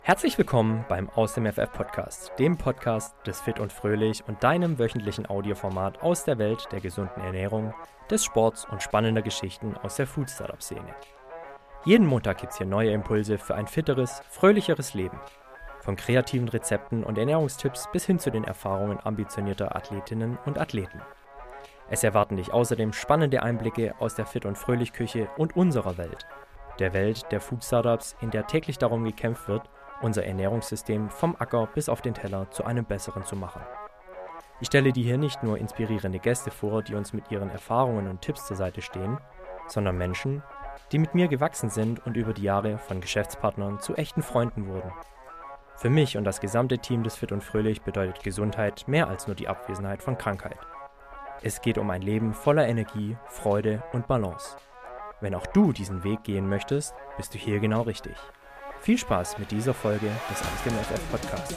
Herzlich willkommen beim Aus dem FF Podcast, dem Podcast des Fit und Fröhlich und deinem wöchentlichen Audioformat aus der Welt der gesunden Ernährung, des Sports und spannender Geschichten aus der Food-Startup-Szene. Jeden Montag gibt es hier neue Impulse für ein fitteres, fröhlicheres Leben. Von kreativen Rezepten und Ernährungstipps bis hin zu den Erfahrungen ambitionierter Athletinnen und Athleten. Es erwarten dich außerdem spannende Einblicke aus der Fit- und Fröhlich-Küche und unserer Welt. Der Welt der Food-Startups, in der täglich darum gekämpft wird, unser Ernährungssystem vom Acker bis auf den Teller zu einem besseren zu machen. Ich stelle dir hier nicht nur inspirierende Gäste vor, die uns mit ihren Erfahrungen und Tipps zur Seite stehen, sondern Menschen, die mit mir gewachsen sind und über die Jahre von Geschäftspartnern zu echten Freunden wurden. Für mich und das gesamte Team des Fit und Fröhlich bedeutet Gesundheit mehr als nur die Abwesenheit von Krankheit. Es geht um ein Leben voller Energie, Freude und Balance. Wenn auch du diesen Weg gehen möchtest, bist du hier genau richtig. Viel Spaß mit dieser Folge des Aus dem FF Podcasts.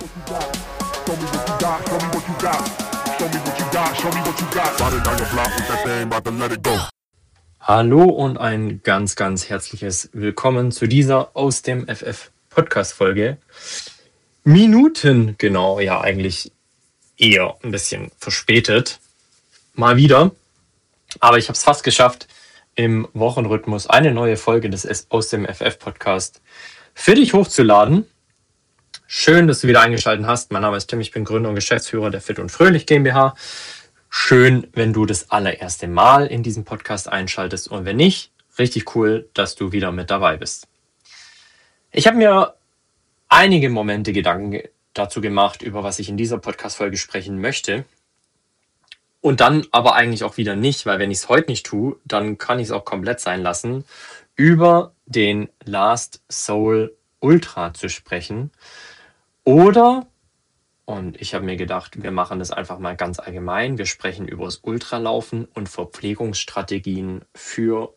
Hallo und ein ganz, ganz herzliches Willkommen zu dieser Aus dem FF Podcast Folge. Minuten, genau, ja eigentlich eher ein bisschen verspätet. Mal wieder. Aber ich habe es fast geschafft, im Wochenrhythmus eine neue Folge des Aus dem FF Podcast für dich hochzuladen. Schön, dass du wieder eingeschaltet hast. Mein Name ist Tim, ich bin Gründer und Geschäftsführer der Fit und Fröhlich GmbH. Schön, wenn du das allererste Mal in diesem Podcast einschaltest und wenn nicht, richtig cool, dass du wieder mit dabei bist. Ich habe mir einige Momente Gedanken dazu gemacht, über was ich in dieser Podcast-Folge sprechen möchte. Und dann aber eigentlich auch wieder nicht, weil wenn ich es heute nicht tue, dann kann ich es auch komplett sein lassen, über den Last Soul Ultra zu sprechen. Oder, und ich habe mir gedacht, wir machen das einfach mal ganz allgemein, wir sprechen über das Ultralaufen und Verpflegungsstrategien für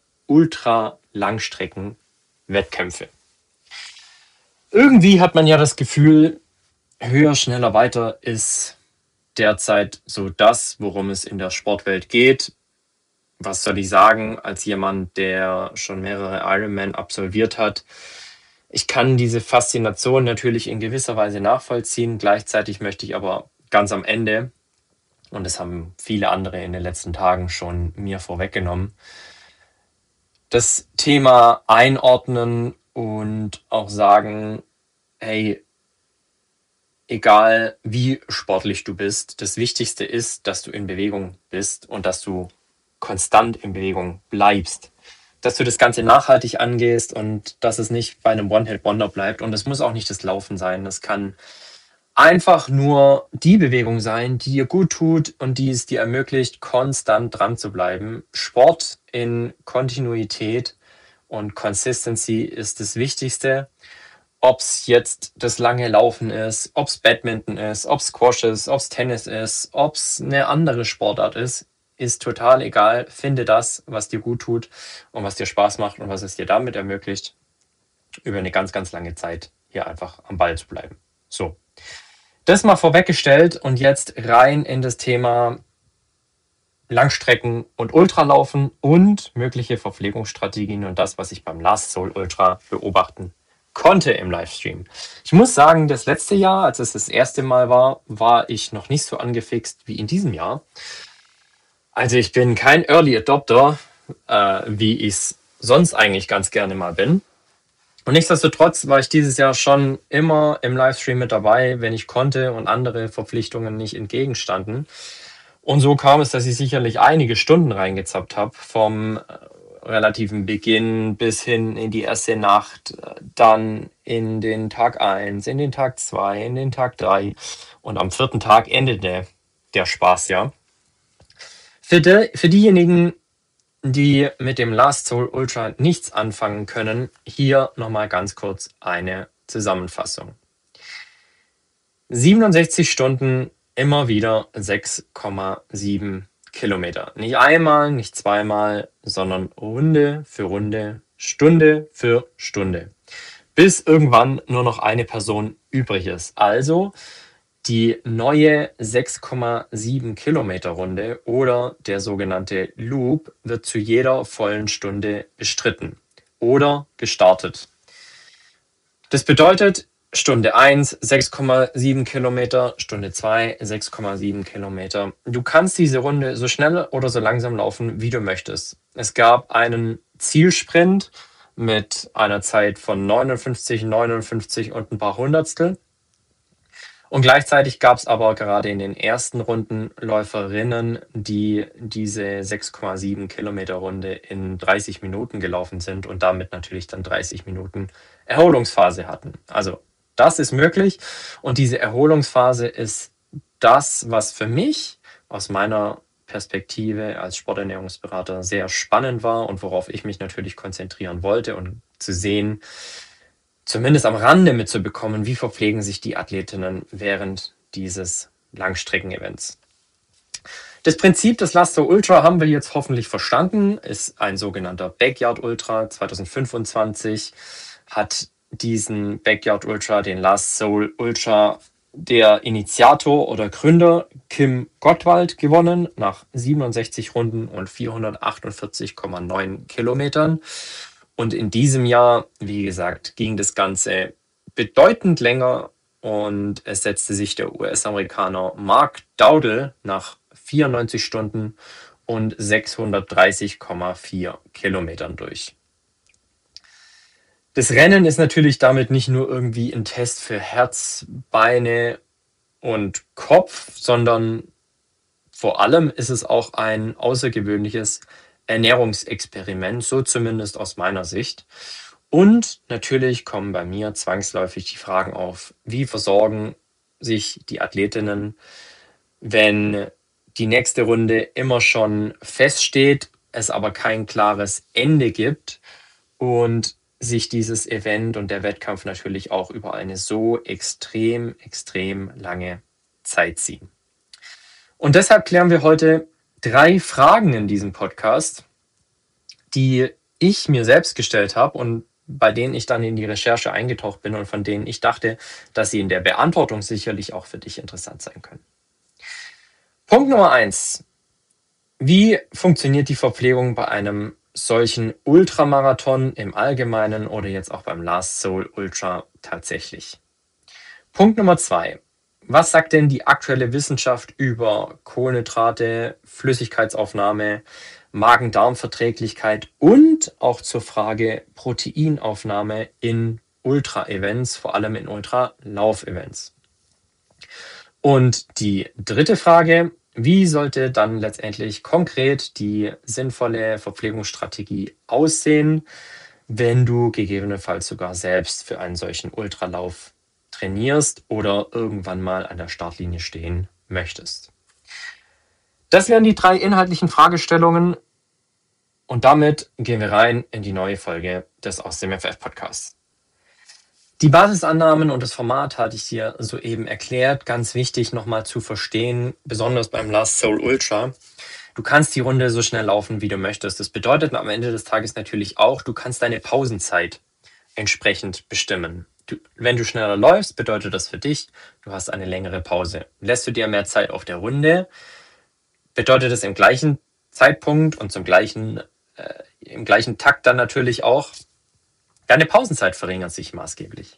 Ultra-Langstrecken-Wettkämpfe. Irgendwie hat man ja das Gefühl, höher, schneller, weiter ist derzeit so das, worum es in der Sportwelt geht. Was soll ich sagen, als jemand, der schon mehrere Ironman absolviert hat? Ich kann diese Faszination natürlich in gewisser Weise nachvollziehen. Gleichzeitig möchte ich aber ganz am Ende, und das haben viele andere in den letzten Tagen schon mir vorweggenommen, das Thema einordnen und auch sagen, hey, egal wie sportlich du bist, das Wichtigste ist, dass du in Bewegung bist und dass du konstant in Bewegung bleibst. Dass du das Ganze nachhaltig angehst und dass es nicht bei einem One-Hit-Wonder bleibt. Und es muss auch nicht das Laufen sein. Das kann einfach nur die Bewegung sein, die dir gut tut und die es dir ermöglicht, konstant dran zu bleiben. Sport in Kontinuität und Consistency ist das Wichtigste. Ob es jetzt das lange Laufen ist, ob es Badminton ist, ob es Squash ist, ob es Tennis ist, ob es eine andere Sportart ist total egal. Finde das, was dir gut tut und was dir Spaß macht und was es dir damit ermöglicht, über eine ganz, ganz lange Zeit hier einfach am Ball zu bleiben. So, das mal vorweggestellt und jetzt rein in das Thema Langstrecken und Ultralaufen und mögliche Verpflegungsstrategien und das, was ich beim Last Soul Ultra beobachten konnte im Livestream. Ich muss sagen, das letzte Jahr, als es das erste Mal war ich noch nicht so angefixt wie in diesem Jahr. Also ich bin kein Early Adopter, wie ich es sonst eigentlich ganz gerne mal bin. Und nichtsdestotrotz war ich dieses Jahr schon immer im Livestream mit dabei, wenn ich konnte und andere Verpflichtungen nicht entgegenstanden. Und so kam es, dass ich sicherlich einige Stunden reingezappt habe, vom relativen Beginn bis hin in die erste Nacht, dann in den Tag 1, in den Tag 2, in den Tag 3 und am 4. Tag endete der Spaß ja. Für diejenigen, die mit dem Last Soul Ultra nichts anfangen können, hier nochmal ganz kurz eine Zusammenfassung. 67 Stunden, immer wieder 6,7 Kilometer. Nicht einmal, nicht zweimal, sondern Runde für Runde, Stunde für Stunde. Bis irgendwann nur noch eine Person übrig ist. Also die neue 6,7 Kilometer Runde oder der sogenannte Loop wird zu jeder vollen Stunde bestritten oder gestartet. Das bedeutet, Stunde 1 6,7 Kilometer, Stunde 2 6,7 Kilometer. Du kannst diese Runde so schnell oder so langsam laufen, wie du möchtest. Es gab einen Zielsprint mit einer Zeit von 59 und ein paar Hundertstel. Und gleichzeitig gab es aber gerade in den ersten Runden Läuferinnen, die diese 6,7 Kilometer Runde in 30 Minuten gelaufen sind und damit natürlich dann 30 Minuten Erholungsphase hatten. Also das ist möglich und diese Erholungsphase ist das, was für mich aus meiner Perspektive als Sporternährungsberater sehr spannend war und worauf ich mich natürlich konzentrieren wollte und zu sehen, zumindest am Rande mitzubekommen, wie verpflegen sich die Athletinnen während dieses Langstrecken-Events. Das Prinzip des Lasso Ultra haben wir jetzt hoffentlich verstanden, ist ein sogenannter Backyard Ultra. 2025 hat diesen Backyard Ultra, den Last Soul Ultra, der Initiator oder Gründer Kim Gottwald gewonnen, nach 67 Runden und 448,9 Kilometern. Und in diesem Jahr, wie gesagt, ging das Ganze bedeutend länger und es setzte sich der US-Amerikaner Mark Dowdle nach 94 Stunden und 630,4 Kilometern durch. Das Rennen ist natürlich damit nicht nur irgendwie ein Test für Herz, Beine und Kopf, sondern vor allem ist es auch ein außergewöhnliches Ernährungsexperiment, so zumindest aus meiner Sicht. Und natürlich kommen bei mir zwangsläufig die Fragen auf, wie versorgen sich die Athletinnen, wenn die nächste Runde immer schon feststeht, es aber kein klares Ende gibt und sich dieses Event und der Wettkampf natürlich auch über eine so extrem lange Zeit ziehen. Und deshalb klären wir heute 3 Fragen in diesem Podcast, die ich mir selbst gestellt habe und bei denen ich dann in die Recherche eingetaucht bin und von denen ich dachte, dass sie in der Beantwortung sicherlich auch für dich interessant sein können. Punkt Nummer 1. Wie funktioniert die Verpflegung bei einem solchen Ultramarathon im Allgemeinen oder jetzt auch beim Last Soul Ultra tatsächlich? Punkt Nummer 2. Was sagt denn die aktuelle Wissenschaft über Kohlenhydrate, Flüssigkeitsaufnahme, Magen-Darm-Verträglichkeit und auch zur Frage Proteinaufnahme in Ultra-Events, vor allem in Ultralauf-Events? Und die dritte Frage, wie sollte dann letztendlich konkret die sinnvolle Verpflegungsstrategie aussehen, wenn du gegebenenfalls sogar selbst für einen solchen Ultralauf trainierst oder irgendwann mal an der Startlinie stehen möchtest? Das wären die 3 inhaltlichen Fragestellungen und damit gehen wir rein in die neue Folge des Aus dem FF Podcasts. Die Basisannahmen und das Format hatte ich dir soeben erklärt. Ganz wichtig nochmal zu verstehen, besonders beim Last Soul Ultra. Du kannst die Runde so schnell laufen, wie du möchtest. Das bedeutet am Ende des Tages natürlich auch, du kannst deine Pausenzeit entsprechend bestimmen. Wenn du schneller läufst, bedeutet das für dich, du hast eine längere Pause. Lässt du dir mehr Zeit auf der Runde, bedeutet das im gleichen Zeitpunkt und im gleichen Takt dann natürlich auch, deine Pausenzeit verringert sich maßgeblich.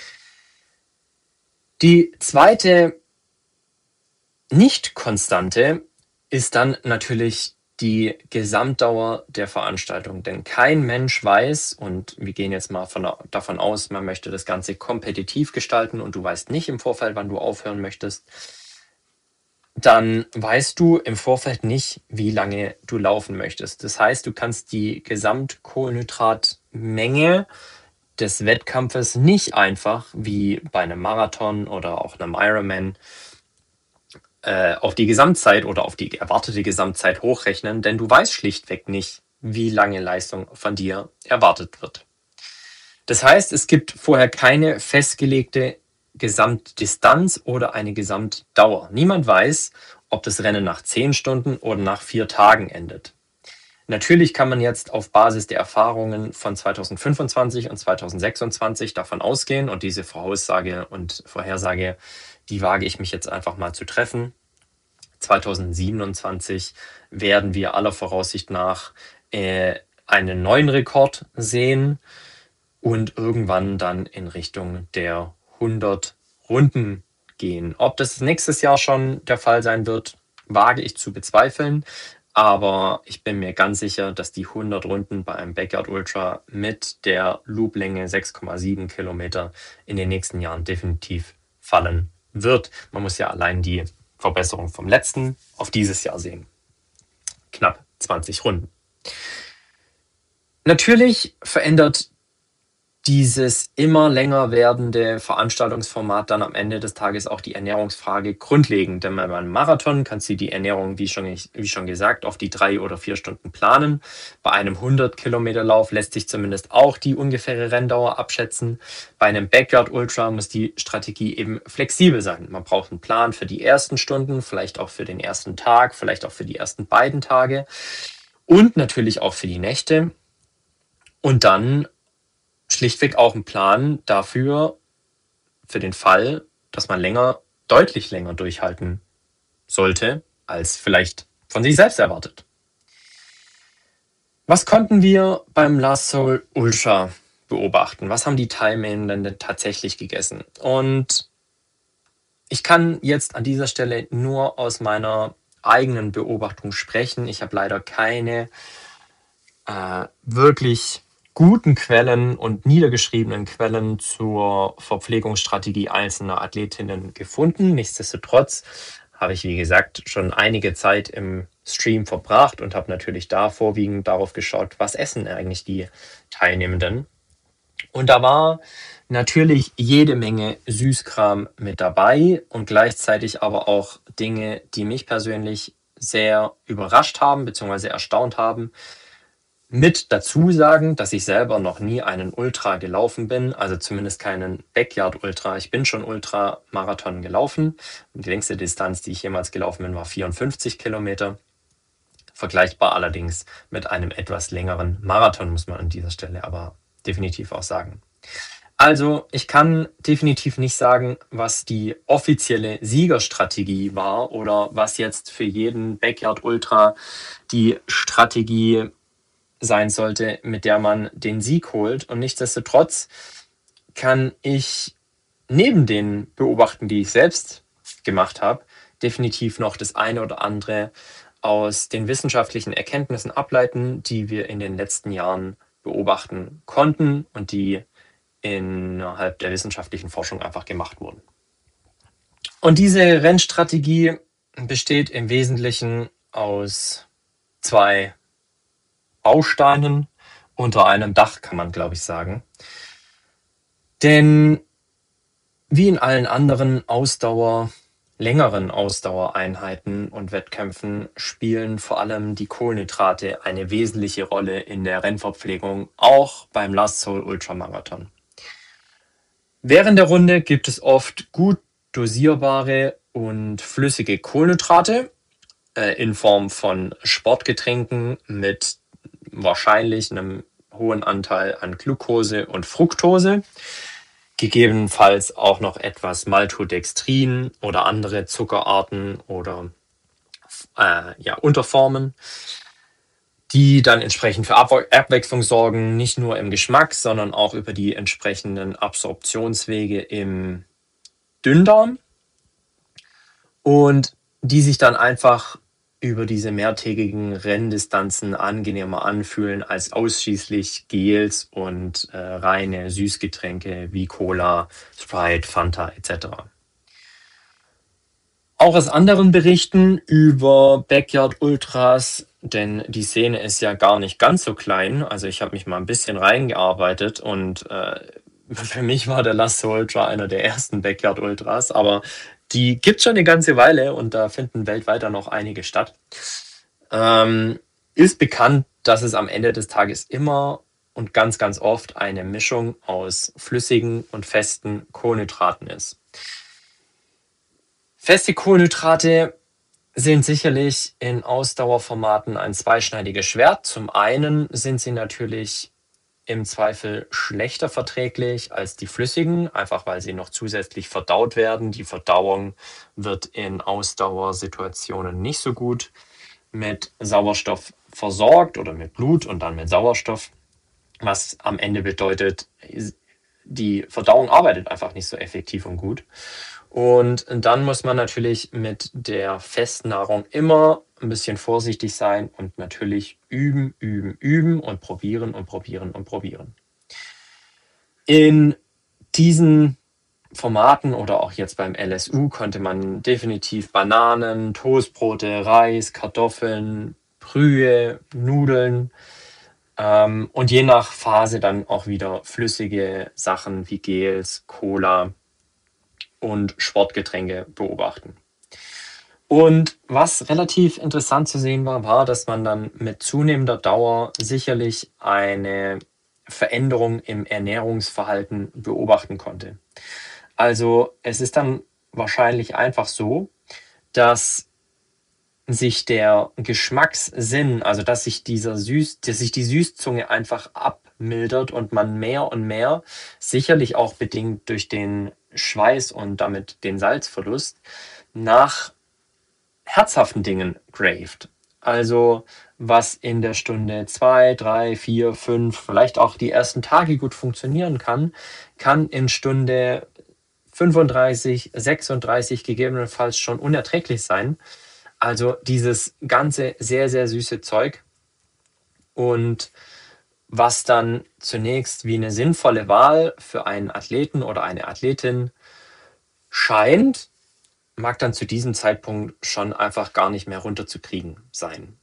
Die zweite Nicht-Konstante ist dann natürlich die Gesamtdauer der Veranstaltung. Denn kein Mensch weiß, und wir gehen jetzt mal davon aus, man möchte das Ganze kompetitiv gestalten und du weißt nicht im Vorfeld, wann du aufhören möchtest, dann weißt du im Vorfeld nicht, wie lange du laufen möchtest. Das heißt, du kannst die Gesamtkohlenhydratmenge des Wettkampfes nicht einfach wie bei einem Marathon oder auch einem Ironman auf die Gesamtzeit oder auf die erwartete Gesamtzeit hochrechnen, denn du weißt schlichtweg nicht, wie lange Leistung von dir erwartet wird. Das heißt, es gibt vorher keine festgelegte Gesamtdistanz oder eine Gesamtdauer. Niemand weiß, ob das Rennen nach 10 Stunden oder nach 4 Tagen endet. Natürlich kann man jetzt auf Basis der Erfahrungen von 2025 und 2026 davon ausgehen und diese Voraussage und Vorhersage, die wage ich mich jetzt einfach mal zu treffen. 2027 werden wir aller Voraussicht nach einen neuen Rekord sehen und irgendwann dann in Richtung der 100 Runden gehen. Ob das nächstes Jahr schon der Fall sein wird, wage ich zu bezweifeln. Aber ich bin mir ganz sicher, dass die 100 Runden bei einem Backyard Ultra mit der Looplänge 6,7 Kilometer in den nächsten Jahren definitiv fallen wird. Man muss ja allein die Verbesserung vom letzten auf dieses Jahr sehen. Knapp 20 Runden. Natürlich verändert dieses immer länger werdende Veranstaltungsformat dann am Ende des Tages auch die Ernährungsfrage grundlegend. Denn bei einem Marathon kannst du die Ernährung, wie schon gesagt, auf die 3 oder 4 Stunden planen. Bei einem 100-Kilometer-Lauf lässt sich zumindest auch die ungefähre Renndauer abschätzen. Bei einem Backyard Ultra muss die Strategie eben flexibel sein. Man braucht einen Plan für die ersten Stunden, vielleicht auch für den ersten Tag, vielleicht auch für die ersten beiden Tage und natürlich auch für die Nächte. Und dann schlichtweg auch einen Plan dafür, für den Fall, dass man deutlich länger durchhalten sollte, als vielleicht von sich selbst erwartet. Was konnten wir beim Last Soul Ultra beobachten? Was haben die Teilnehmenden denn tatsächlich gegessen? Und ich kann jetzt an dieser Stelle nur aus meiner eigenen Beobachtung sprechen. Ich habe leider keine wirklich guten Quellen und niedergeschriebenen Quellen zur Verpflegungsstrategie einzelner Athletinnen gefunden. Nichtsdestotrotz habe ich, wie gesagt, schon einige Zeit im Stream verbracht und habe natürlich da vorwiegend darauf geschaut, was essen eigentlich die Teilnehmenden. Und da war natürlich jede Menge Süßkram mit dabei und gleichzeitig aber auch Dinge, die mich persönlich sehr überrascht haben bzw. erstaunt haben. Mit dazu sagen, dass ich selber noch nie einen Ultra gelaufen bin, also zumindest keinen Backyard Ultra. Ich bin schon Ultramarathon gelaufen. Und die längste Distanz, die ich jemals gelaufen bin, war 54 Kilometer. Vergleichbar allerdings mit einem etwas längeren Marathon, muss man an dieser Stelle aber definitiv auch sagen. Also ich kann definitiv nicht sagen, was die offizielle Siegerstrategie war oder was jetzt für jeden Backyard Ultra die Strategie sein sollte, mit der man den Sieg holt. Und nichtsdestotrotz kann ich neben den Beobachten, die ich selbst gemacht habe, definitiv noch das eine oder andere aus den wissenschaftlichen Erkenntnissen ableiten, die wir in den letzten Jahren beobachten konnten und die innerhalb der wissenschaftlichen Forschung einfach gemacht wurden. Und diese Rennstrategie besteht im Wesentlichen aus 2 Bausteinen unter einem Dach, kann man, glaube ich, sagen. Denn wie in allen anderen längeren Ausdauereinheiten und Wettkämpfen spielen vor allem die Kohlenhydrate eine wesentliche Rolle in der Rennverpflegung, auch beim Last Soul Ultramarathon. Während der Runde gibt es oft gut dosierbare und flüssige Kohlenhydrate in Form von Sportgetränken mit wahrscheinlich einem hohen Anteil an Glucose und Fructose, gegebenenfalls auch noch etwas Maltodextrin oder andere Zuckerarten oder Unterformen, die dann entsprechend für Abwechslung sorgen, nicht nur im Geschmack, sondern auch über die entsprechenden Absorptionswege im Dünndarm und die sich dann einfach über diese mehrtägigen Renndistanzen angenehmer anfühlen als ausschließlich Gels und reine Süßgetränke wie Cola, Sprite, Fanta etc. Auch aus anderen Berichten über Backyard Ultras, denn die Szene ist ja gar nicht ganz so klein. Also ich habe mich mal ein bisschen reingearbeitet und für mich war der Last Soul Ultra einer der ersten Backyard Ultras, aber die gibt es schon eine ganze Weile und da finden weltweit dann noch einige statt. Ist bekannt, dass es am Ende des Tages immer und ganz, ganz oft eine Mischung aus flüssigen und festen Kohlenhydraten ist. Feste Kohlenhydrate sind sicherlich in Ausdauerformaten ein zweischneidiges Schwert. Zum einen sind sie natürlich im Zweifel schlechter verträglich als die flüssigen, einfach weil sie noch zusätzlich verdaut werden. Die Verdauung wird in Ausdauersituationen nicht so gut mit Sauerstoff versorgt oder mit Blut und dann mit Sauerstoff, was am Ende bedeutet, die Verdauung arbeitet einfach nicht so effektiv und gut. Und dann muss man natürlich mit der Festnahrung immer ein bisschen vorsichtig sein und natürlich üben, üben, üben und probieren und probieren und probieren. In diesen Formaten oder auch jetzt beim LSU konnte man definitiv Bananen, Toastbrote, Reis, Kartoffeln, Brühe, Nudeln und je nach Phase dann auch wieder flüssige Sachen wie Gels, Cola und Sportgetränke beobachten. Und was relativ interessant zu sehen war, war, dass man dann mit zunehmender Dauer sicherlich eine Veränderung im Ernährungsverhalten beobachten konnte. Also es ist dann wahrscheinlich einfach so, dass sich der Geschmackssinn, also dass sich die Süßzunge einfach abmildert und man mehr und mehr, sicherlich auch bedingt durch den Schweiß und damit den Salzverlust, nach herzhaften Dingen craved. Also was in der Stunde 2, 3, 4, 5, vielleicht auch die ersten Tage gut funktionieren kann, kann in Stunde 35, 36 gegebenenfalls schon unerträglich sein. Also dieses ganze sehr, sehr süße Zeug. Und was dann zunächst wie eine sinnvolle Wahl für einen Athleten oder eine Athletin scheint, mag dann zu diesem Zeitpunkt schon einfach gar nicht mehr runterzukriegen sein.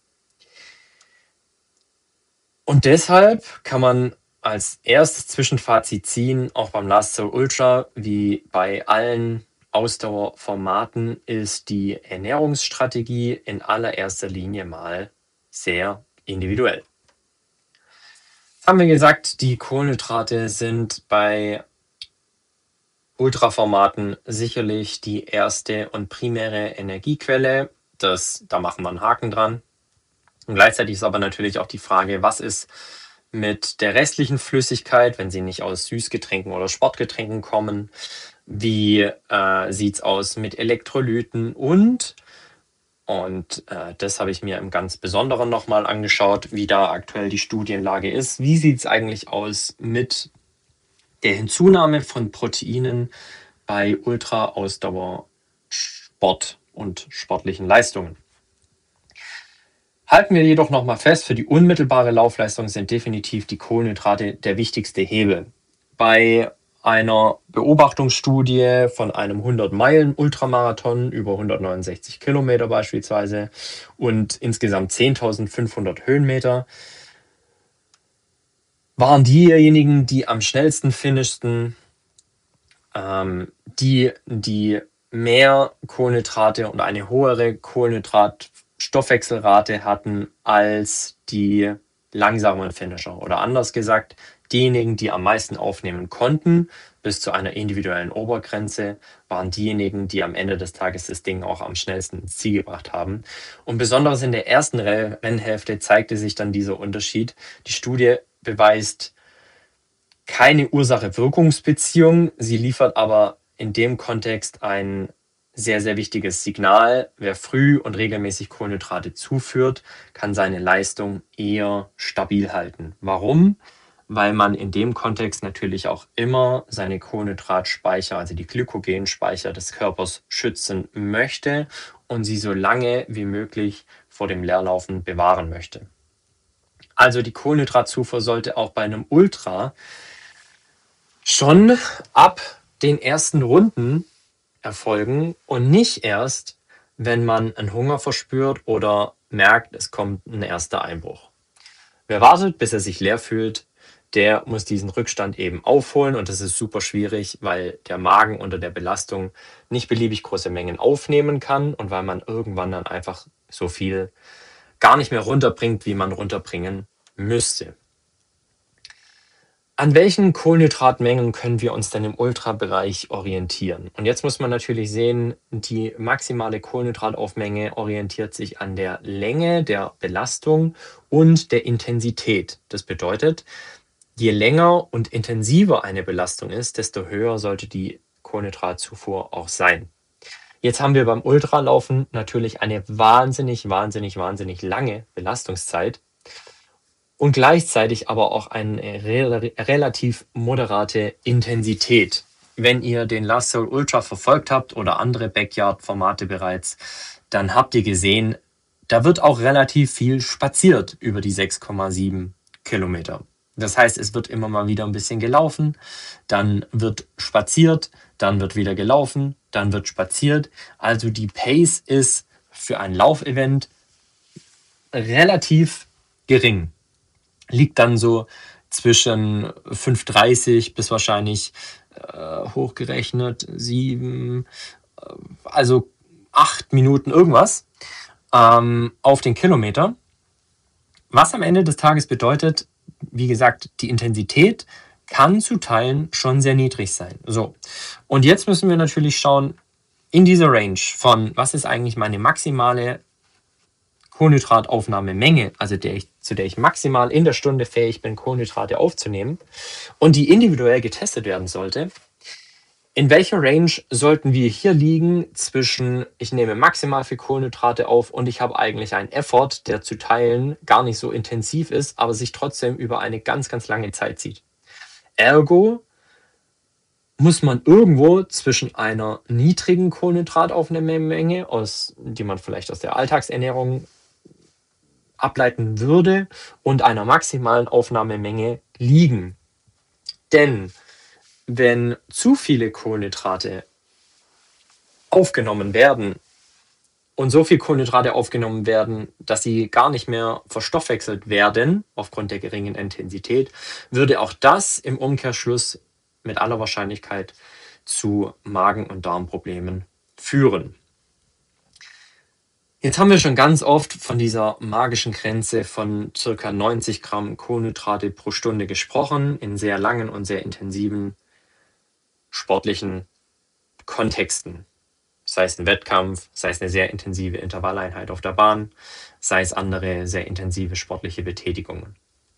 Und deshalb kann man als erstes Zwischenfazit ziehen, auch beim Last Soul Ultra, wie bei allen Ausdauerformaten, ist die Ernährungsstrategie in allererster Linie mal sehr individuell. Jetzt haben wir gesagt, die Kohlenhydrate sind bei Ultraformaten sicherlich die erste und primäre Energiequelle. Da machen wir einen Haken dran. Und gleichzeitig ist aber natürlich auch die Frage, was ist mit der restlichen Flüssigkeit, wenn sie nicht aus Süßgetränken oder Sportgetränken kommen? Wie sieht es aus mit Elektrolyten? Und das habe ich mir im ganz Besonderen nochmal angeschaut, wie da aktuell die Studienlage ist. Wie sieht es eigentlich aus mit der Hinzunahme von Proteinen bei Ultra-Ausdauersport und sportlichen Leistungen? Halten wir jedoch nochmal fest, für die unmittelbare Laufleistung sind definitiv die Kohlenhydrate der wichtigste Hebel. Bei einer Beobachtungsstudie von einem 100-Meilen-Ultramarathon über 169 Kilometer beispielsweise und insgesamt 10.500 Höhenmeter waren diejenigen, die am schnellsten finishten, die mehr Kohlenhydrate und eine höhere Kohlenhydratstoffwechselrate hatten als die langsamen Finisher. Oder anders gesagt, diejenigen, die am meisten aufnehmen konnten, bis zu einer individuellen Obergrenze, waren diejenigen, die am Ende des Tages das Ding auch am schnellsten ins Ziel gebracht haben. Und besonders in der ersten Rennhälfte zeigte sich dann dieser Unterschied. Die Studie beweist keine Ursache-Wirkungsbeziehung, sie liefert aber in dem Kontext ein sehr, sehr wichtiges Signal. Wer früh und regelmäßig Kohlenhydrate zuführt, kann seine Leistung eher stabil halten. Warum? Weil man in dem Kontext natürlich auch immer seine Kohlenhydratspeicher, also die Glykogenspeicher des Körpers, schützen möchte und sie so lange wie möglich vor dem Leerlaufen bewahren möchte. Also die Kohlenhydratzufuhr sollte auch bei einem Ultra schon ab den ersten Runden erfolgen und nicht erst, wenn man einen Hunger verspürt oder merkt, es kommt ein erster Einbruch. Wer wartet, bis er sich leer fühlt, der muss diesen Rückstand eben aufholen und das ist super schwierig, weil der Magen unter der Belastung nicht beliebig große Mengen aufnehmen kann und weil man irgendwann dann einfach so viel gar nicht mehr runterbringt, wie man runterbringen müsste. An welchen Kohlenhydratmengen können wir uns denn im Ultrabereich orientieren? Und jetzt muss man natürlich sehen, die maximale Kohlenhydrataufmenge orientiert sich an der Länge der Belastung und der Intensität. Das bedeutet, je länger und intensiver eine Belastung ist, desto höher sollte die Kohlenhydratzufuhr auch sein. Jetzt haben wir beim Ultralaufen natürlich eine wahnsinnig lange Belastungszeit. und gleichzeitig aber auch eine relativ moderate Intensität. Wenn ihr den Last Soul Ultra verfolgt habt oder andere Backyard-Formate bereits, dann habt ihr gesehen, da wird auch relativ viel spaziert über die 6,7 Kilometer. Das heißt, es wird immer mal wieder ein bisschen gelaufen, dann wird spaziert, dann wird wieder gelaufen, dann wird spaziert. Also die Pace ist für ein Laufevent relativ gering. Liegt dann so zwischen 5,30 bis wahrscheinlich hochgerechnet 7, also 8 Minuten irgendwas auf den Kilometer. Was am Ende des Tages bedeutet, wie gesagt, die Intensität kann zu Teilen schon sehr niedrig sein. So, und jetzt müssen wir natürlich schauen, in dieser Range von, was ist eigentlich meine maximale Kohlenhydrataufnahmemenge, also zu der ich maximal in der Stunde fähig bin, Kohlenhydrate aufzunehmen und die individuell getestet werden sollte. In welcher Range sollten wir hier liegen zwischen, ich nehme maximal viel Kohlenhydrate auf und ich habe eigentlich einen Effort, der zu Teilen gar nicht so intensiv ist, aber sich trotzdem über eine ganz, ganz lange Zeit zieht. Ergo muss man irgendwo zwischen einer niedrigen Kohlenhydrataufnahmemenge, die man vielleicht aus der Alltagsernährung ableiten würde, und einer maximalen Aufnahmemenge liegen. Denn wenn zu viele Kohlenhydrate aufgenommen werden und so viel Kohlenhydrate aufgenommen werden, dass sie gar nicht mehr verstoffwechselt werden aufgrund der geringen Intensität, würde auch das im Umkehrschluss mit aller Wahrscheinlichkeit zu Magen- und Darmproblemen führen. Jetzt haben wir schon ganz oft von dieser magischen Grenze von ca. 90 Gramm Kohlenhydrate pro Stunde gesprochen, in sehr langen und sehr intensiven sportlichen Kontexten. Sei es ein Wettkampf, sei es eine sehr intensive Intervalleinheit auf der Bahn, sei es andere sehr intensive sportliche Betätigungen.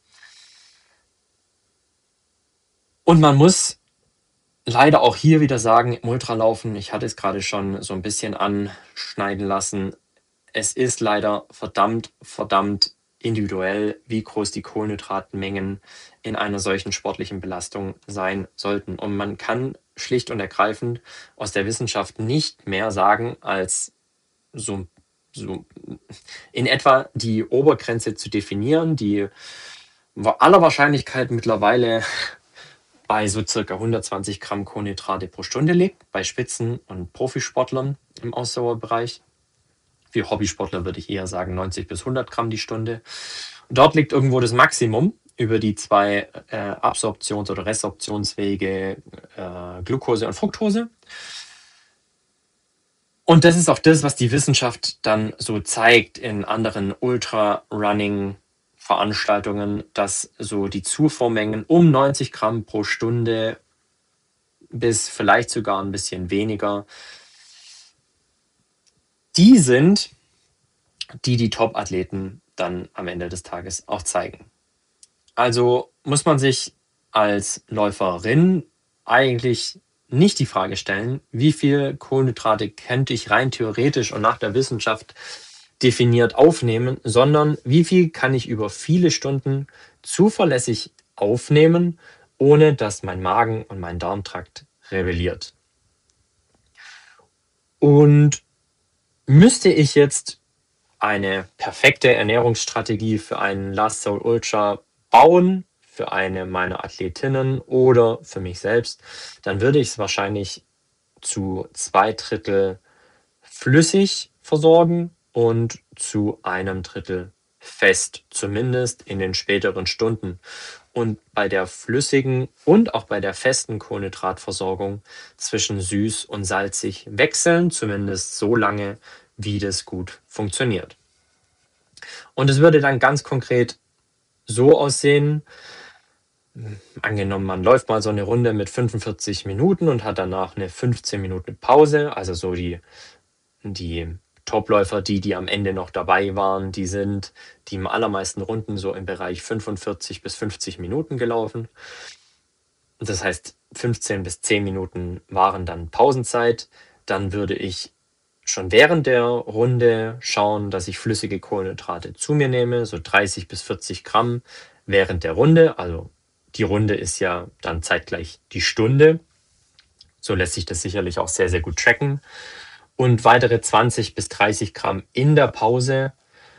Und man muss leider auch hier wieder sagen, im Ultralaufen, ich hatte es gerade schon so ein bisschen anschneiden lassen, es ist leider verdammt individuell, wie groß die Kohlenhydratmengen in einer solchen sportlichen Belastung sein sollten. Und man kann schlicht und ergreifend aus der Wissenschaft nicht mehr sagen, als so in etwa die Obergrenze zu definieren, die aller Wahrscheinlichkeit mittlerweile bei so circa 120 Gramm Kohlenhydrate pro Stunde liegt, bei Spitzen- und Profisportlern im Ausdauerbereich. Für Hobbysportler würde ich eher sagen 90 bis 100 Gramm die Stunde. Dort liegt irgendwo das Maximum über die zwei Absorptions- oder Resorptionswege Glucose und Fructose. Und das ist auch das, was die Wissenschaft dann so zeigt in anderen Ultra-Running-Veranstaltungen, dass so die Zufuhrmengen um 90 Gramm pro Stunde bis vielleicht sogar ein bisschen weniger, die sind, die Top-Athleten dann am Ende des Tages auch zeigen. Also muss man sich als Läuferin eigentlich nicht die Frage stellen, wie viel Kohlenhydrate könnte ich rein theoretisch und nach der Wissenschaft definiert aufnehmen, sondern wie viel kann ich über viele Stunden zuverlässig aufnehmen, ohne dass mein Magen und mein Darmtrakt rebelliert. Und müsste ich jetzt eine perfekte Ernährungsstrategie für einen Last Soul Ultra bauen, für eine meiner Athletinnen oder für mich selbst, dann würde ich es wahrscheinlich zu 2/3 flüssig versorgen und zu 1/3 fest, zumindest in den späteren Stunden. Und bei der flüssigen und auch bei der festen Kohlenhydratversorgung zwischen süß und salzig wechseln, zumindest so lange, wie das gut funktioniert. Und es würde dann ganz konkret so aussehen, angenommen, man läuft mal so eine Runde mit 45 Minuten und hat danach eine 15 Minuten Pause, also so die Topläufer, die am Ende noch dabei waren, die im allermeisten Runden so im Bereich 45 bis 50 Minuten gelaufen. Das heißt, 15 bis 10 Minuten waren dann Pausenzeit. Dann würde ich schon während der Runde schauen, dass ich flüssige Kohlenhydrate zu mir nehme, so 30 bis 40 Gramm während der Runde. Also die Runde ist ja dann zeitgleich die Stunde. So lässt sich das sicherlich auch sehr, sehr gut tracken. Und weitere 20 bis 30 Gramm in der Pause.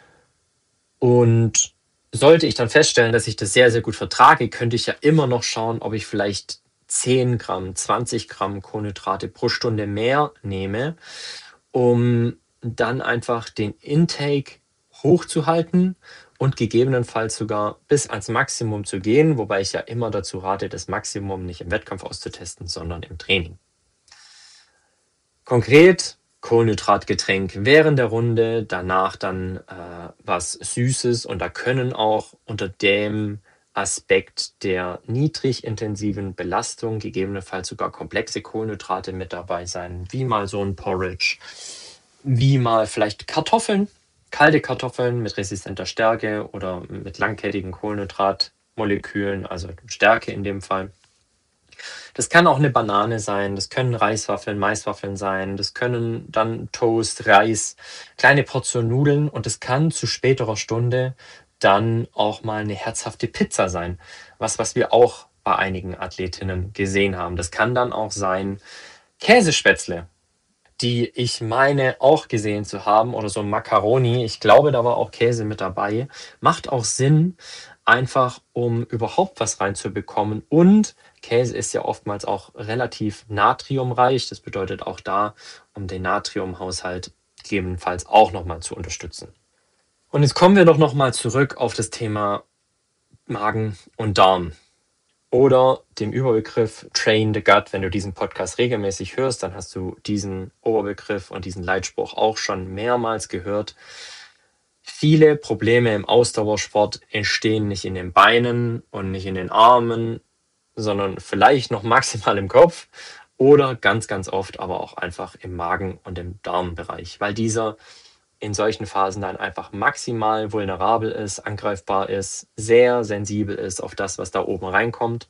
Und sollte ich dann feststellen, dass ich das sehr, sehr gut vertrage, könnte ich ja immer noch schauen, ob ich vielleicht 10 Gramm, 20 Gramm Kohlenhydrate pro Stunde mehr nehme, um dann einfach den Intake hochzuhalten und gegebenenfalls sogar bis ans Maximum zu gehen, wobei ich ja immer dazu rate, das Maximum nicht im Wettkampf auszutesten, sondern im Training. Konkret Kohlenhydratgetränk während der Runde, danach dann was Süßes, und da können auch unter dem Aspekt der niedrig intensiven Belastung gegebenenfalls sogar komplexe Kohlenhydrate mit dabei sein, wie mal so ein Porridge, wie mal vielleicht Kartoffeln, kalte Kartoffeln mit resistenter Stärke oder mit langkettigen Kohlenhydratmolekülen, also Stärke in dem Fall. Das kann auch eine Banane sein, das können Reiswaffeln, Maiswaffeln sein, das können dann Toast, Reis, kleine Portion Nudeln, und es kann zu späterer Stunde dann auch mal eine herzhafte Pizza sein, was wir auch bei einigen Athletinnen gesehen haben. Das kann dann auch sein Käsespätzle, die ich meine auch gesehen zu haben, oder so Macaroni. Ich glaube, da war auch Käse mit dabei. Macht auch Sinn, einfach um überhaupt was reinzubekommen. Und Käse ist ja oftmals auch relativ natriumreich. Das bedeutet auch da, um den Natriumhaushalt gegebenenfalls auch nochmal zu unterstützen. Und jetzt kommen wir doch nochmal zurück auf das Thema Magen und Darm. Oder dem Überbegriff Train the Gut. Wenn du diesen Podcast regelmäßig hörst, dann hast du diesen Oberbegriff und diesen Leitspruch auch schon mehrmals gehört. Viele Probleme im Ausdauersport entstehen nicht in den Beinen und nicht in den Armen, sondern vielleicht noch maximal im Kopf oder ganz, ganz oft aber auch einfach im Magen- und im Darmbereich, weil dieser in solchen Phasen dann einfach maximal vulnerabel ist, angreifbar ist, sehr sensibel ist auf das, was da oben reinkommt.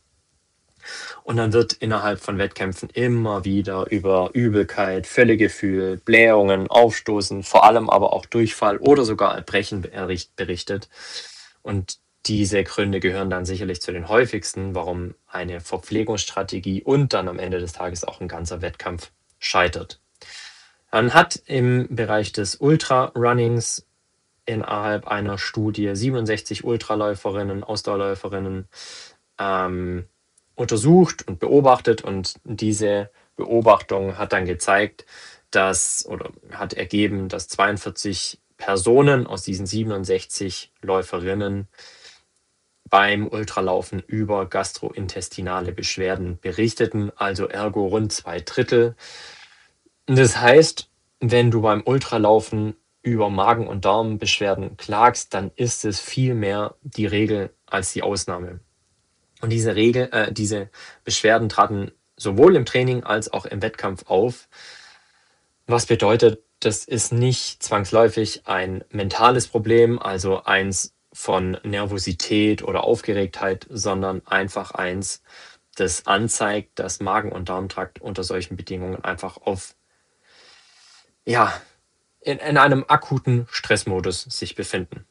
Und dann wird innerhalb von Wettkämpfen immer wieder über Übelkeit, Völlegefühl, Blähungen, Aufstoßen, vor allem aber auch Durchfall oder sogar Erbrechen berichtet. Und diese Gründe gehören dann sicherlich zu den häufigsten, warum eine Verpflegungsstrategie und dann am Ende des Tages auch ein ganzer Wettkampf scheitert. Man hat im Bereich des Ultrarunnings innerhalb einer Studie 67 Ultraläuferinnen, Ausdauerläuferinnen untersucht und beobachtet, und diese Beobachtung hat dann gezeigt, hat ergeben, dass 42 Personen aus diesen 67 Läuferinnen beim Ultralaufen über gastrointestinale Beschwerden berichteten, also ergo rund 2/3. Das heißt, wenn du beim Ultralaufen über Magen- und Darmbeschwerden klagst, dann ist es viel mehr die Regel als die Ausnahme. Und diese Beschwerden traten sowohl im Training als auch im Wettkampf auf. Was bedeutet, das ist nicht zwangsläufig ein mentales Problem, also eins von Nervosität oder Aufgeregtheit, sondern einfach eins, das anzeigt, dass Magen- und Darmtrakt unter solchen Bedingungen einfach in einem akuten Stressmodus sich befinden.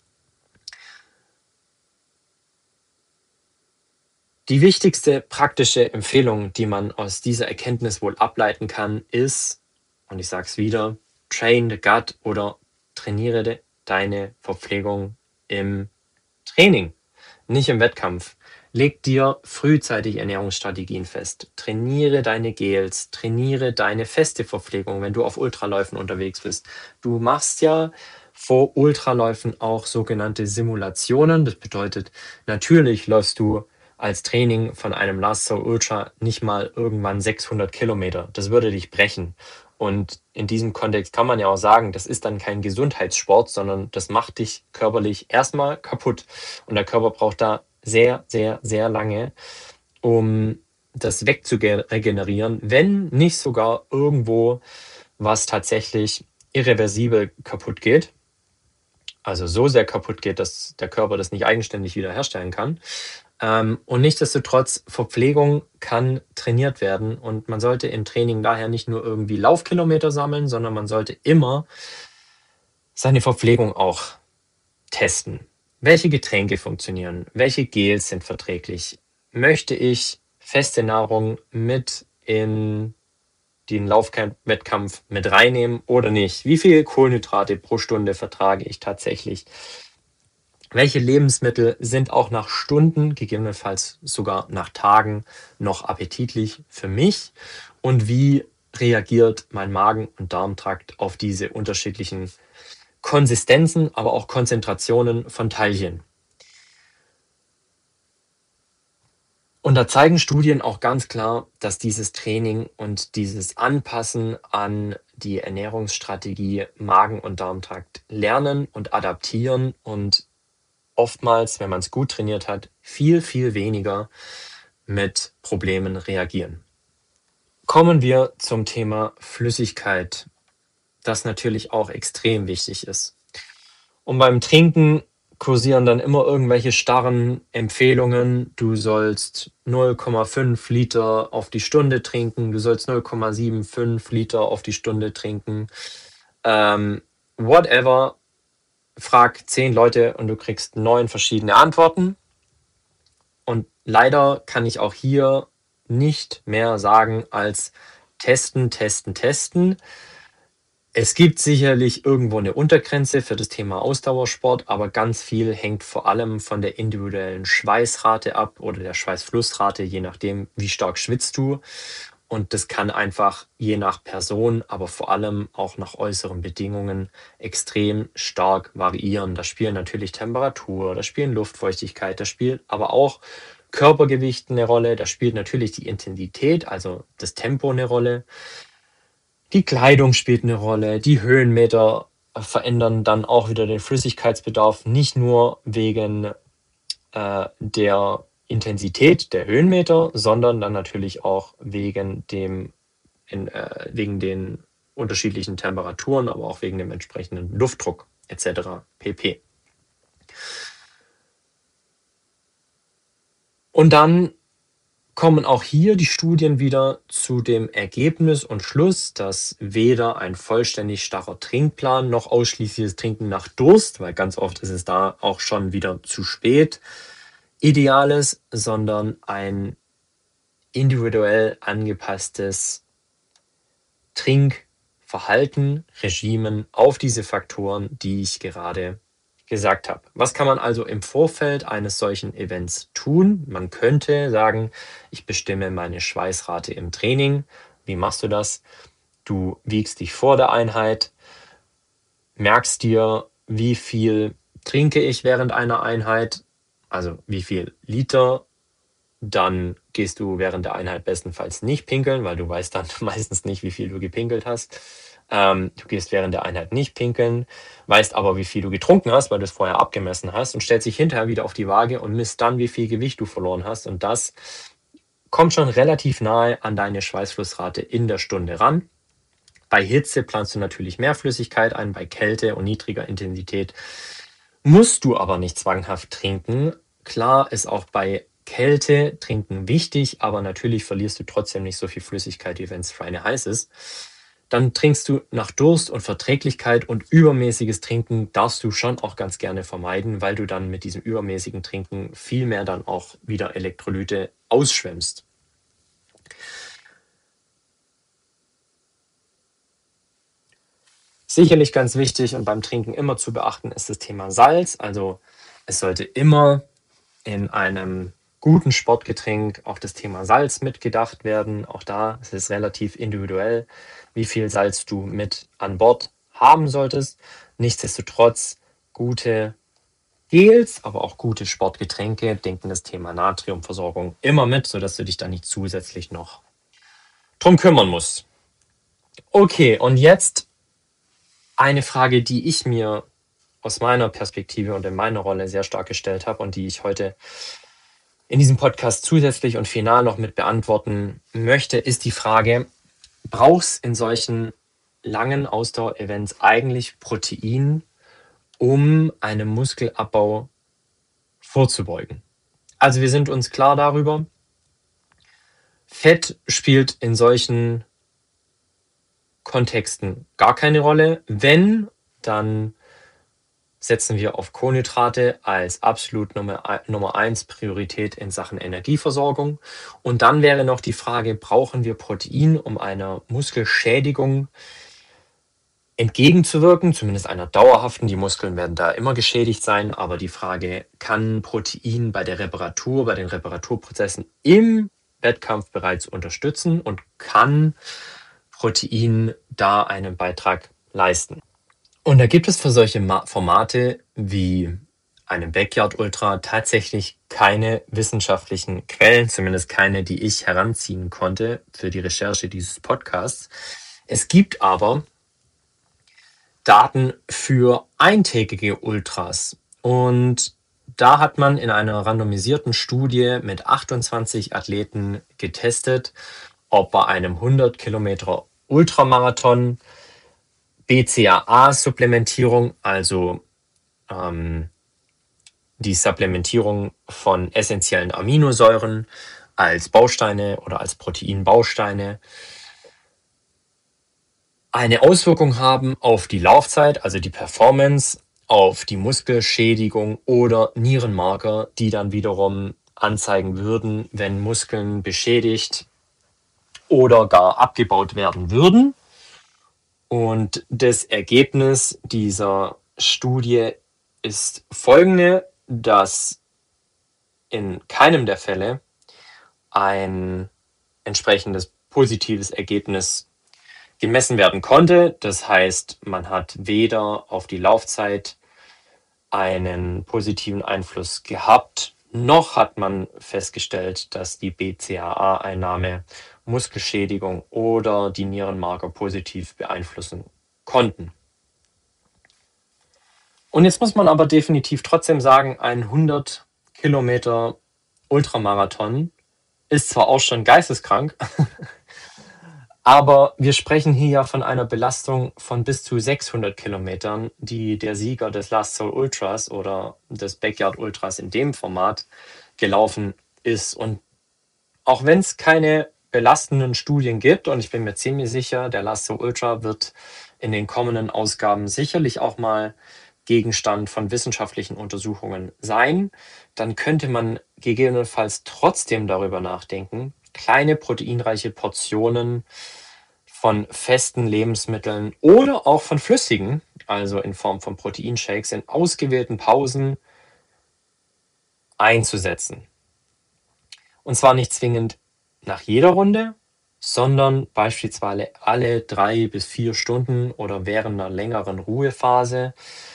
Die wichtigste praktische Empfehlung, die man aus dieser Erkenntnis wohl ableiten kann, ist, und ich sage es wieder, train the gut oder trainiere deine Verpflegung im Training, nicht im Wettkampf. Leg dir frühzeitig Ernährungsstrategien fest. Trainiere deine Gels, trainiere deine feste Verpflegung, wenn du auf Ultraläufen unterwegs bist. Du machst ja vor Ultraläufen auch sogenannte Simulationen. Das bedeutet, natürlich läufst du als Training von einem Last Soul Ultra nicht mal irgendwann 600 Kilometer. Das würde dich brechen. Und in diesem Kontext kann man ja auch sagen, das ist dann kein Gesundheitssport, sondern das macht dich körperlich erstmal kaputt. Und der Körper braucht da sehr, sehr, sehr lange, um das wegzuregenerieren, wenn nicht sogar irgendwo was tatsächlich irreversibel kaputt geht. Also so sehr kaputt geht, dass der Körper das nicht eigenständig wiederherstellen kann. Und nichtsdestotrotz, Verpflegung kann trainiert werden, und man sollte im Training daher nicht nur irgendwie Laufkilometer sammeln, sondern man sollte immer seine Verpflegung auch testen. Welche Getränke funktionieren? Welche Gels sind verträglich? Möchte ich feste Nahrung mit in den Laufwettkampf mit reinnehmen oder nicht? Wie viel Kohlenhydrate pro Stunde vertrage ich tatsächlich? Welche Lebensmittel sind auch nach Stunden, gegebenenfalls sogar nach Tagen, noch appetitlich für mich? Und wie reagiert mein Magen- und Darmtrakt auf diese unterschiedlichen Konsistenzen, aber auch Konzentrationen von Teilchen? Und da zeigen Studien auch ganz klar, dass dieses Training und dieses Anpassen an die Ernährungsstrategie Magen- und Darmtrakt lernen und adaptieren und oftmals, wenn man es gut trainiert hat, viel, viel weniger mit Problemen reagieren. Kommen wir zum Thema Flüssigkeit, das natürlich auch extrem wichtig ist. Und beim Trinken kursieren dann immer irgendwelche starren Empfehlungen. Du sollst 0,5 Liter auf die Stunde trinken, du sollst 0,75 Liter auf die Stunde trinken. Whatever, frag 10 Leute und du kriegst 9 verschiedene Antworten. Und leider kann ich auch hier nicht mehr sagen als testen, testen, testen. Es gibt sicherlich irgendwo eine Untergrenze für das Thema Ausdauersport, aber ganz viel hängt vor allem von der individuellen Schweißrate ab oder der Schweißflussrate, je nachdem, wie stark schwitzt du. Und das kann einfach je nach Person, aber vor allem auch nach äußeren Bedingungen extrem stark variieren. Da spielen natürlich Temperatur, da spielen Luftfeuchtigkeit, da spielt aber auch Körpergewicht eine Rolle, da spielt natürlich die Intensität, also das Tempo eine Rolle. Die Kleidung spielt eine Rolle, die Höhenmeter verändern dann auch wieder den Flüssigkeitsbedarf, nicht nur wegen der Intensität der Höhenmeter, sondern dann natürlich auch wegen den unterschiedlichen Temperaturen, aber auch wegen dem entsprechenden Luftdruck etc. pp. Und dann kommen auch hier die Studien wieder zu dem Ergebnis und Schluss, dass weder ein vollständig starrer Trinkplan noch ausschließliches Trinken nach Durst, weil ganz oft ist es da auch schon wieder zu spät, ideal ist, sondern ein individuell angepasstes Trinkverhalten, Regimen auf diese Faktoren, die ich gerade gesagt habe. Was kann man also im Vorfeld eines solchen Events tun? Man könnte sagen, ich bestimme meine Schweißrate im Training. Wie machst du das? Du wiegst dich vor der Einheit, merkst dir, wie viel trinke ich während einer Einheit, also wie viel Liter. Dann gehst du während der Einheit bestenfalls nicht pinkeln, weil du weißt dann meistens nicht, wie viel du gepinkelt hast. Du gehst während der Einheit nicht pinkeln, weißt aber, wie viel du getrunken hast, weil du es vorher abgemessen hast und stellst dich hinterher wieder auf die Waage und misst dann, wie viel Gewicht du verloren hast. Und das kommt schon relativ nahe an deine Schweißflussrate in der Stunde ran. Bei Hitze planst du natürlich mehr Flüssigkeit ein, bei Kälte und niedriger Intensität musst du aber nicht zwanghaft trinken. Klar ist auch bei Kälte trinken wichtig, aber natürlich verlierst du trotzdem nicht so viel Flüssigkeit, wie wenn es schweineheiß ist. Dann trinkst du nach Durst und Verträglichkeit, und übermäßiges Trinken darfst du schon auch ganz gerne vermeiden, weil du dann mit diesem übermäßigen Trinken viel mehr dann auch wieder Elektrolyte ausschwemmst. Sicherlich ganz wichtig und beim Trinken immer zu beachten ist das Thema Salz. Also es sollte immer in einem guten Sportgetränk auch das Thema Salz mitgedacht werden. Auch da ist es relativ individuell, wie viel Salz du mit an Bord haben solltest. Nichtsdestotrotz gute Gels, aber auch gute Sportgetränke, denken das Thema Natriumversorgung immer mit, sodass du dich da nicht zusätzlich noch drum kümmern musst. Okay, und jetzt eine Frage, die ich mir aus meiner Perspektive und in meiner Rolle sehr stark gestellt habe und die ich heute in diesem Podcast zusätzlich und final noch mit beantworten möchte, ist die Frage: Brauchst in solchen langen Ausdauer-Events eigentlich Protein, um einem Muskelabbau vorzubeugen? Also wir sind uns klar darüber, Fett spielt in solchen Kontexten gar keine Rolle. Wenn, dann setzen wir auf Kohlenhydrate als absolut Nummer 1 Priorität in Sachen Energieversorgung. Und dann wäre noch die Frage, brauchen wir Protein, um einer Muskelschädigung entgegenzuwirken, zumindest einer dauerhaften. Die Muskeln werden da immer geschädigt sein, aber die Frage, kann Protein bei der Reparatur, bei den Reparaturprozessen im Wettkampf bereits unterstützen und kann Protein da einen Beitrag leisten? Und da gibt es für solche Formate wie einem Backyard Ultra tatsächlich keine wissenschaftlichen Quellen, zumindest keine, die ich heranziehen konnte für die Recherche dieses Podcasts. Es gibt aber Daten für eintägige Ultras. Und da hat man in einer randomisierten Studie mit 28 Athleten getestet, ob bei einem 100 Kilometer Ultramarathon BCAA-Supplementierung, also die Supplementierung von essentiellen Aminosäuren als Bausteine oder als Proteinbausteine, eine Auswirkung haben auf die Laufzeit, also die Performance, auf die Muskelschädigung oder Nierenmarker, die dann wiederum anzeigen würden, wenn Muskeln beschädigt oder gar abgebaut werden würden. Und das Ergebnis dieser Studie ist folgende, dass in keinem der Fälle ein entsprechendes positives Ergebnis gemessen werden konnte. Das heißt, man hat weder auf die Laufzeit einen positiven Einfluss gehabt, noch hat man festgestellt, dass die BCAA-Einnahme Muskelschädigung oder die Nierenmarker positiv beeinflussen konnten. Und jetzt muss man aber definitiv trotzdem sagen, ein 100 Kilometer Ultramarathon ist zwar auch schon geisteskrank, aber wir sprechen hier ja von einer Belastung von bis zu 600 Kilometern, die der Sieger des Last Soul Ultras oder des Backyard Ultras in dem Format gelaufen ist. Und auch wenn es keine belastenden Studien gibt, und ich bin mir ziemlich sicher, der Last Soul Ultra wird in den kommenden Ausgaben sicherlich auch mal Gegenstand von wissenschaftlichen Untersuchungen sein, dann könnte man gegebenenfalls trotzdem darüber nachdenken, kleine proteinreiche Portionen von festen Lebensmitteln oder auch von flüssigen, also in Form von Proteinshakes, in ausgewählten Pausen einzusetzen. Und zwar nicht zwingend nach jeder Runde, sondern beispielsweise alle 3 bis 4 Stunden oder während einer längeren Ruhephase,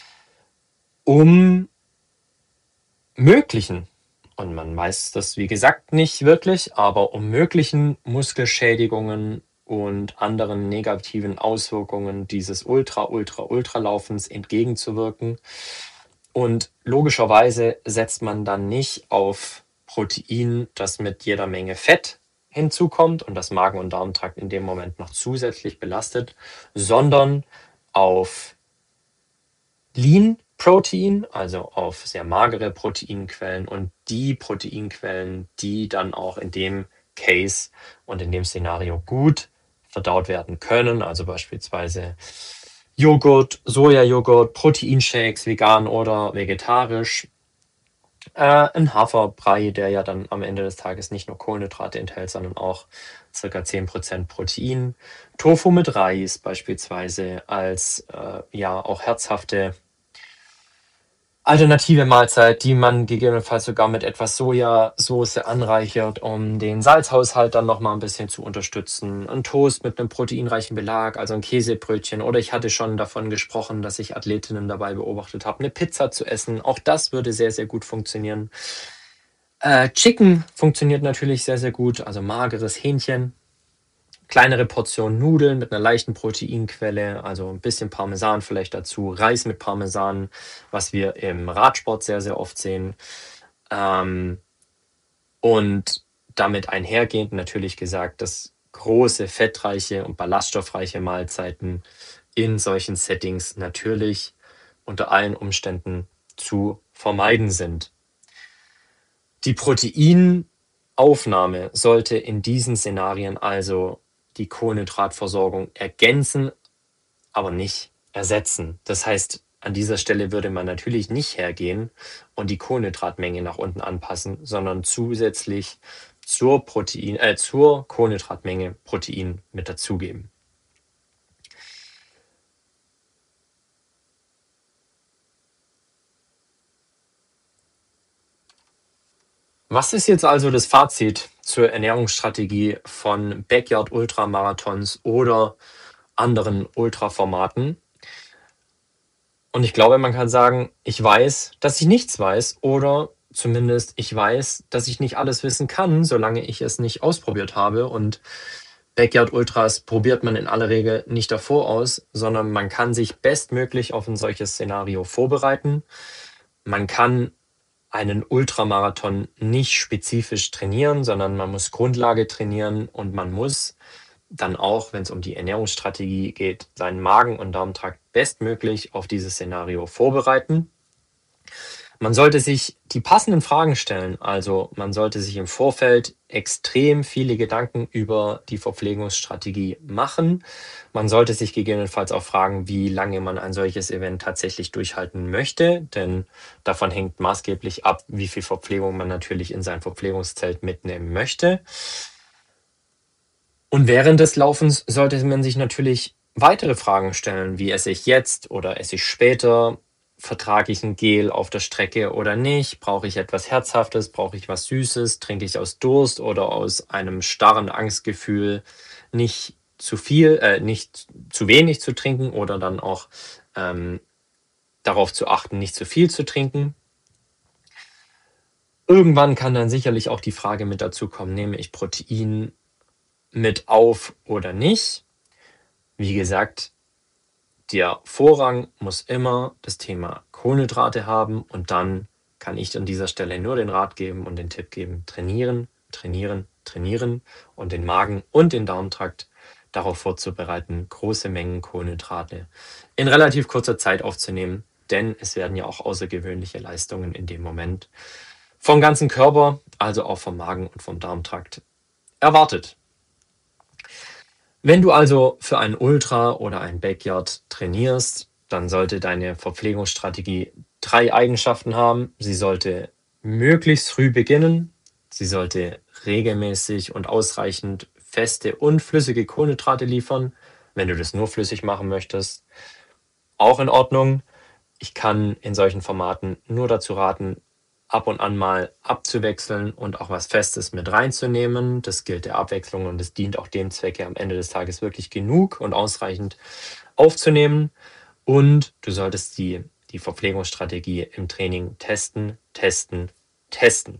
um möglichen, und man weiß das wie gesagt nicht wirklich, aber um möglichen Muskelschädigungen und anderen negativen Auswirkungen dieses Ultralaufens entgegenzuwirken. Und logischerweise setzt man dann nicht auf Protein, das mit jeder Menge Fett hinzukommt und das Magen- und Darmtrakt in dem Moment noch zusätzlich belastet, sondern auf Lean Protein, also auf sehr magere Proteinquellen und die Proteinquellen, die dann auch in dem Case und in dem Szenario gut verdaut werden können, also beispielsweise Joghurt, Sojajoghurt, Proteinshakes, vegan oder vegetarisch, ein Haferbrei, der ja dann am Ende des Tages nicht nur Kohlenhydrate enthält, sondern auch ca. 10% Protein, Tofu mit Reis beispielsweise als ja auch herzhafte alternative Mahlzeit, die man gegebenenfalls sogar mit etwas Sojasauce anreichert, um den Salzhaushalt dann nochmal ein bisschen zu unterstützen. Ein Toast mit einem proteinreichen Belag, also ein Käsebrötchen. Oder ich hatte schon davon gesprochen, dass ich Athletinnen dabei beobachtet habe, eine Pizza zu essen. Auch das würde sehr, sehr gut funktionieren. Chicken funktioniert natürlich sehr, sehr gut, also mageres Hähnchen. Kleinere Portion Nudeln mit einer leichten Proteinquelle, also ein bisschen Parmesan vielleicht dazu, Reis mit Parmesan, was wir im Radsport sehr, sehr oft sehen. Und damit einhergehend natürlich gesagt, dass große fettreiche und ballaststoffreiche Mahlzeiten in solchen Settings natürlich unter allen Umständen zu vermeiden sind. Die Proteinaufnahme sollte in diesen Szenarien also die Kohlenhydratversorgung ergänzen, aber nicht ersetzen. Das heißt, an dieser Stelle würde man natürlich nicht hergehen und die Kohlenhydratmenge nach unten anpassen, sondern zusätzlich zur Kohlenhydratmenge Protein mit dazugeben. Was ist jetzt also das Fazit zur Ernährungsstrategie von Backyard-Ultramarathons oder anderen Ultraformaten? Und ich glaube, man kann sagen, ich weiß, dass ich nichts weiß oder zumindest ich weiß, dass ich nicht alles wissen kann, solange ich es nicht ausprobiert habe. Und Backyard Ultras probiert man in aller Regel nicht davor aus, sondern man kann sich bestmöglich auf ein solches Szenario vorbereiten. Man kann einen Ultramarathon nicht spezifisch trainieren, sondern man muss Grundlage trainieren und man muss dann auch, wenn es um die Ernährungsstrategie geht, seinen Magen- und Darmtrakt bestmöglich auf dieses Szenario vorbereiten. Man sollte sich die passenden Fragen stellen, also man sollte sich im Vorfeld extrem viele Gedanken über die Verpflegungsstrategie machen. Man sollte sich gegebenenfalls auch fragen, wie lange man ein solches Event tatsächlich durchhalten möchte, denn davon hängt maßgeblich ab, wie viel Verpflegung man natürlich in sein Verpflegungszelt mitnehmen möchte. Und während des Laufens sollte man sich natürlich weitere Fragen stellen, wie esse ich jetzt oder esse ich später? Vertrage ich ein Gel auf der Strecke oder nicht? Brauche ich etwas Herzhaftes? Brauche ich was Süßes? Trinke ich aus Durst oder aus einem starren Angstgefühl, nicht zu viel, nicht zu wenig zu trinken oder dann auch darauf zu achten, nicht zu viel zu trinken? Irgendwann kann dann sicherlich auch die Frage mit dazu kommen, nehme ich Protein mit auf oder nicht? Wie gesagt, der Vorrang muss immer das Thema Kohlenhydrate haben und dann kann ich an dieser Stelle nur den Rat geben und den Tipp geben, trainieren, trainieren, trainieren und den Magen und den Darmtrakt darauf vorzubereiten, große Mengen Kohlenhydrate in relativ kurzer Zeit aufzunehmen, denn es werden ja auch außergewöhnliche Leistungen in dem Moment vom ganzen Körper, also auch vom Magen und vom Darmtrakt erwartet. Wenn du also für einen Ultra oder ein Backyard trainierst, dann sollte deine Verpflegungsstrategie 3 Eigenschaften haben. Sie sollte möglichst früh beginnen, sie sollte regelmäßig und ausreichend feste und flüssige Kohlenhydrate liefern. Wenn du das nur flüssig machen möchtest, auch in Ordnung. Ich kann in solchen Formaten nur dazu raten, ab und an mal abzuwechseln und auch was Festes mit reinzunehmen. Das gilt der Abwechslung und es dient auch dem Zwecke, am Ende des Tages wirklich genug und ausreichend aufzunehmen. Und du solltest die Verpflegungsstrategie im Training testen, testen, testen.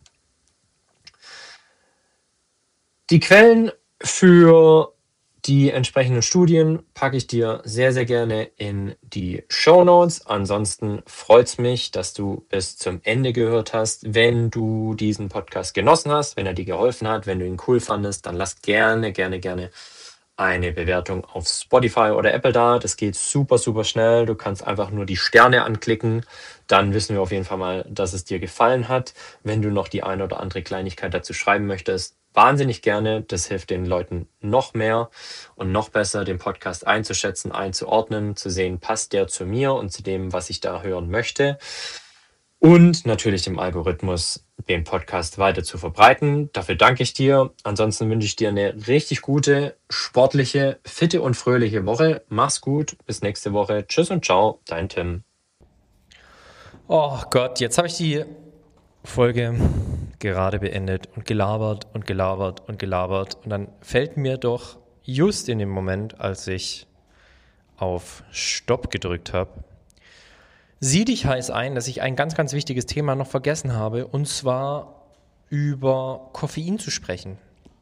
Die Quellen für die entsprechenden Studien packe ich dir sehr, sehr gerne in die Shownotes. Ansonsten freut es mich, dass du bis zum Ende gehört hast. Wenn du diesen Podcast genossen hast, wenn er dir geholfen hat, wenn du ihn cool fandest, dann lass gerne, gerne, gerne eine Bewertung auf Spotify oder Apple da. Das geht super, super schnell. Du kannst einfach nur die Sterne anklicken. Dann wissen wir auf jeden Fall mal, dass es dir gefallen hat. Wenn du noch die eine oder andere Kleinigkeit dazu schreiben möchtest, wahnsinnig gerne. Das hilft den Leuten noch mehr und noch besser, den Podcast einzuschätzen, einzuordnen, zu sehen, passt der zu mir und zu dem, was ich da hören möchte. Und natürlich dem Algorithmus, den Podcast weiter zu verbreiten. Dafür danke ich dir. Ansonsten wünsche ich dir eine richtig gute, sportliche, fitte und fröhliche Woche. Mach's gut. Bis nächste Woche. Tschüss und ciao. Dein Tim. Oh Gott, jetzt habe ich die Folge gerade beendet und gelabert und gelabert und gelabert. Und dann fällt mir doch just in dem Moment, als ich auf Stopp gedrückt habe, sieh dich heiß ein, dass ich ein ganz, ganz wichtiges Thema noch vergessen habe, und zwar über Koffein zu sprechen.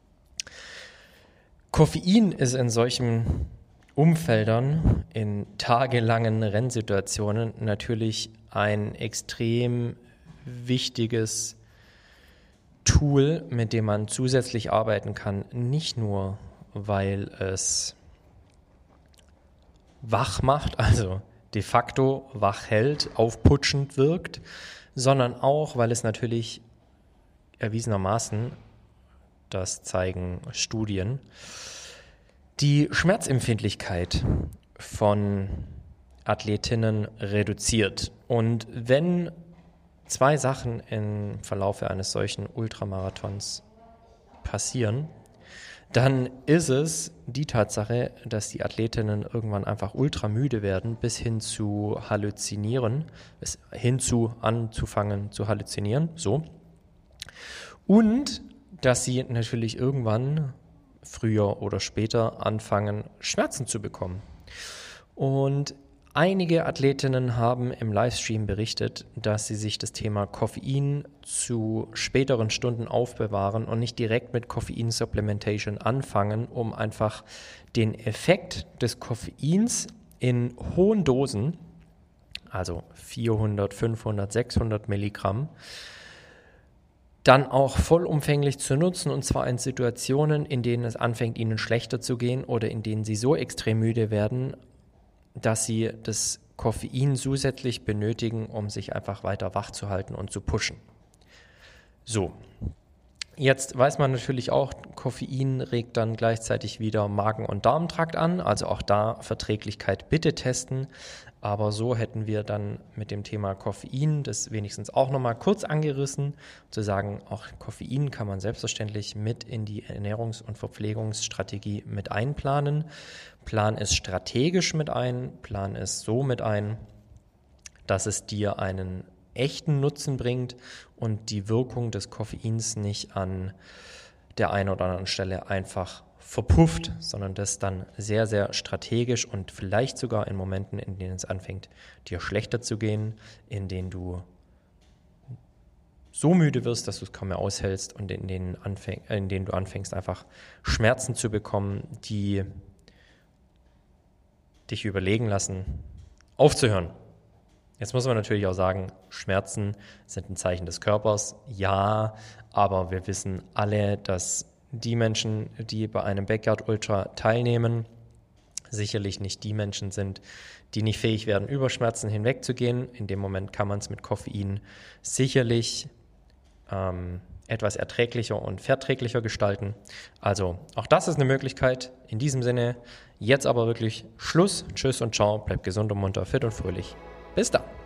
Koffein ist in solchen Umfeldern, in tagelangen Rennsituationen natürlich ein extrem wichtiges Tool, mit dem man zusätzlich arbeiten kann. Nicht nur, weil es wach macht, also de facto wach hält, aufputschend wirkt, sondern auch, weil es natürlich erwiesenermaßen, das zeigen Studien, die Schmerzempfindlichkeit von Athletinnen reduziert. Und wenn 2 Sachen im Verlauf eines solchen Ultramarathons passieren, dann ist es die Tatsache, dass die Athletinnen irgendwann einfach ultramüde werden, bis hin zu halluzinieren, bis hin zu anzufangen zu halluzinieren, so. Und dass sie natürlich irgendwann früher oder später anfangen, Schmerzen zu bekommen. Und einige Athletinnen haben im Livestream berichtet, dass sie sich das Thema Koffein zu späteren Stunden aufbewahren und nicht direkt mit Koffein-Supplementation anfangen, um einfach den Effekt des Koffeins in hohen Dosen, also 400, 500, 600 Milligramm, dann auch vollumfänglich zu nutzen, und zwar in Situationen, in denen es anfängt, ihnen schlechter zu gehen oder in denen sie so extrem müde werden, dass sie das Koffein zusätzlich benötigen, um sich einfach weiter wach zu halten und zu pushen. So, jetzt weiß man natürlich auch, Koffein regt dann gleichzeitig wieder Magen- und Darmtrakt an, also auch da Verträglichkeit bitte testen. Aber so hätten wir dann mit dem Thema Koffein das wenigstens auch nochmal kurz angerissen, zu sagen, auch Koffein kann man selbstverständlich mit in die Ernährungs- und Verpflegungsstrategie mit einplanen. Plan es strategisch mit ein, plan es so mit ein, dass es dir einen echten Nutzen bringt und die Wirkung des Koffeins nicht an der einen oder anderen Stelle einfach verpufft, sondern das dann sehr, sehr strategisch und vielleicht sogar in Momenten, in denen es anfängt, dir schlechter zu gehen, in denen du so müde wirst, dass du es kaum mehr aushältst und in denen du anfängst, einfach Schmerzen zu bekommen, die dich überlegen lassen, aufzuhören. Jetzt muss man natürlich auch sagen, Schmerzen sind ein Zeichen des Körpers, ja, aber wir wissen alle, dass die Menschen, die bei einem Backyard Ultra teilnehmen, sicherlich nicht die Menschen sind, die nicht fähig werden, über Schmerzen hinwegzugehen. In dem Moment kann man es mit Koffein sicherlich etwas erträglicher und verträglicher gestalten. Also auch das ist eine Möglichkeit. In diesem Sinne, jetzt aber wirklich Schluss. Tschüss und ciao. Bleibt gesund und munter, fit und fröhlich. Bis dann.